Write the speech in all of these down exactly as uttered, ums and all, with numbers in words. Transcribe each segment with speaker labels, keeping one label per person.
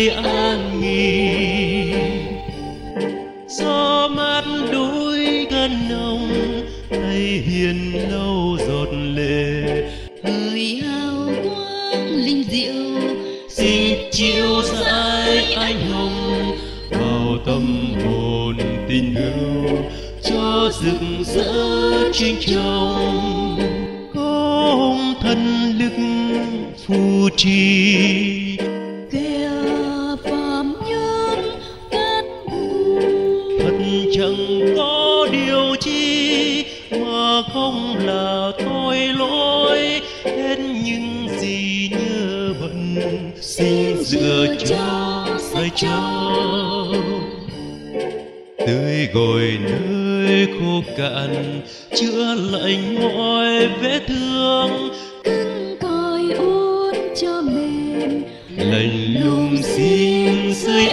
Speaker 1: nơi an nghỉ. Gió mát đôi gần nồng, tay hiền lâu giọt lệ.
Speaker 2: Hỡi hào quang linh diệu,
Speaker 1: Xin chiếu rải ánh hồng vào tâm hồn tình yêu, cho rực rỡ trên trong. Có ông thần lực phù trì,
Speaker 2: kẻ phàm nhân cát bụi.
Speaker 1: thật chẳng có điều chi mà không là tội lỗi. Hết những gì nhớ bận, xin dựa cho sai cho. Tươi gội nơi khô cạn, chữa lành mọi vết thương.
Speaker 2: Cứng cỏi uốn cho mềm,
Speaker 1: Lạnh lùng xin sưởi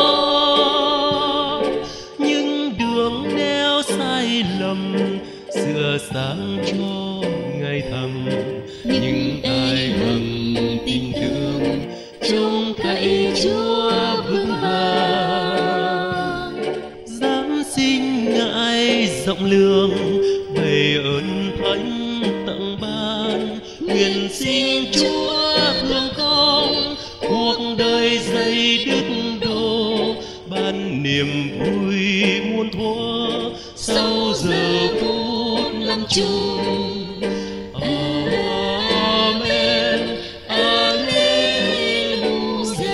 Speaker 1: ấm những đường neo sai lầm, sửa sáng cho ngày thầm. Những ai bằng tình thương trông cậy Chúa vững vàng, dám xin ngại rộng lượng bày ơn thánh tặng ban. Nguyện xin Chúa thương công cuộc đời dày đức độ, ban niềm vui muôn thuở sau giờ phút lâm chung. Amen, Alleluia.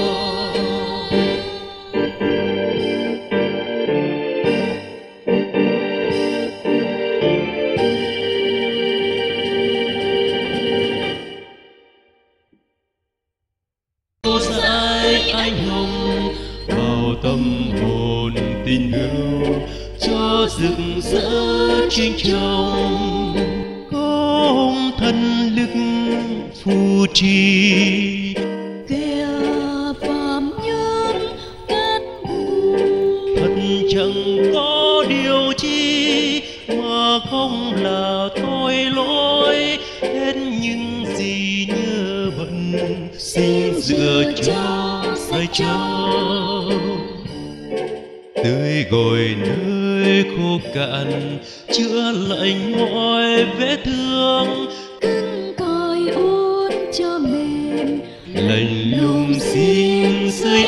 Speaker 1: Tô rải ánh hồng vào tâm hồn tình yêu, cho rực rỡ trên trong. Có ông thần lực phù trì,
Speaker 2: kẻ phàm nhân cát bụi.
Speaker 1: thật chẳng có điều chi mà không là tội lỗi. Hết những gì nhớ bận, xin dựa cho sai cho. Tươi gội nơi khô cạn, chữa lành mọi vết thương.
Speaker 2: Cứng cỏi uốn cho mềm,
Speaker 1: Lạnh lùng xin sưởi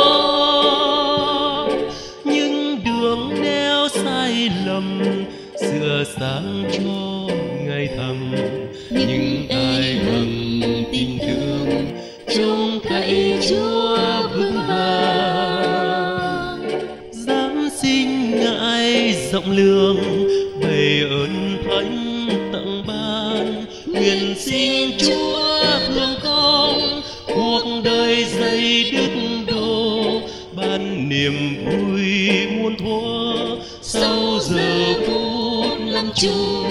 Speaker 1: ấm những đường neo sai lầm, sửa sáng cho ngày thầm. Những ai bằng tình thương trông cậy Chúa vững vàng, dám xin ngại rộng lượng bày ơn thánh tặng ban. Nguyện xin Chúa thương công cuộc đời dày đức độ, ban niềm vui muôn thuở sau giờ phút lâm chung.